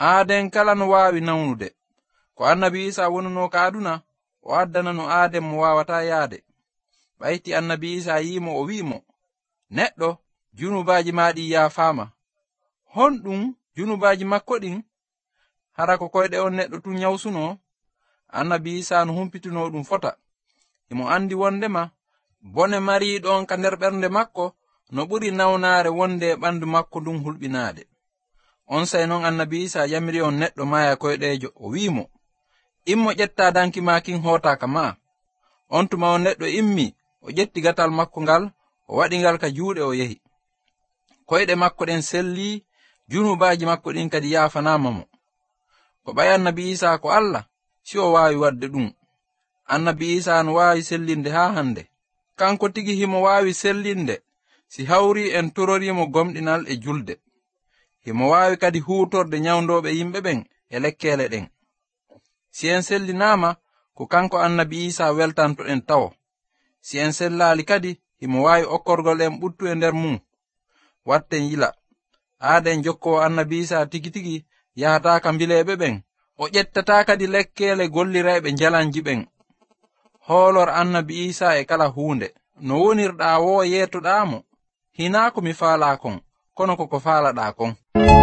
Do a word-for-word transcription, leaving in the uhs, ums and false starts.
aaden kala no waawi nawnude ko annabi Isa wonuno ka aduna o addana no aaden mo wawata yaade. ɓayti annabi Isa yimo o wi'imo, neɗɗo, junubaji maɗi yaafama. honɗum junubaji makko ɗin? hara ko koyɗe on neɗɗo tun nyawsuno? annabi Isa no humpitino ɗum fota. imo andi wondema bone mariɗon ka nder ɓernde makko no ɓuri nawnare wonde e ɓandu makko ndun hulɓinaade. on say non annabi Isa yamiri on neɗɗo maya koyɗejo o wi'imo, immo ƴetta danki ma kin hotaka ma. on tuma on neɗɗo immi o ƴetti gatal makko ngal o waɗi ngal ka juuɗe o yehi. koyɗe makko ɗen selli, junubaji makko ɗin kadi yaafanama mo. ko ɓay annabi Isa ko Allah si o waawi wadde ɗum. annabi Isa no waawi sellinde ha hande. kanko tigi himo waawi sellinde si hawri en tororimo gomɗinal e julde. himo waawi kadi huutorde nyawdoɓe yimɓe ɓen e lekkele ɗen. si en sellinama ko kanko annabi Isa weltanto en tawo. si en sellali kadi himo waawi okkorgol en ɓuttu e nder mum. watten yila, aaden jokkowo annabi Isa tigi tigi yahataka mbileɓe ɓen, o ƴettata kadi lekkele gollirayɓe jalanji ɓen. hoolor annabi Isa e kala huunde. no wonirɗa wo yetoɗamo, hina ko mi faala kon, kono koko faalaɗa kon.